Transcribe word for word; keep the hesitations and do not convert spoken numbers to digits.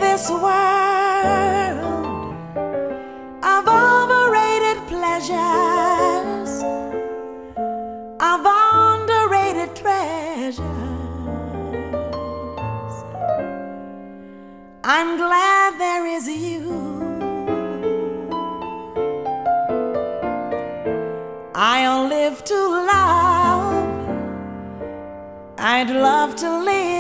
this world of overrated pleasures, of underrated treasures. I'm glad there is you. I'll live to love. I'd love to live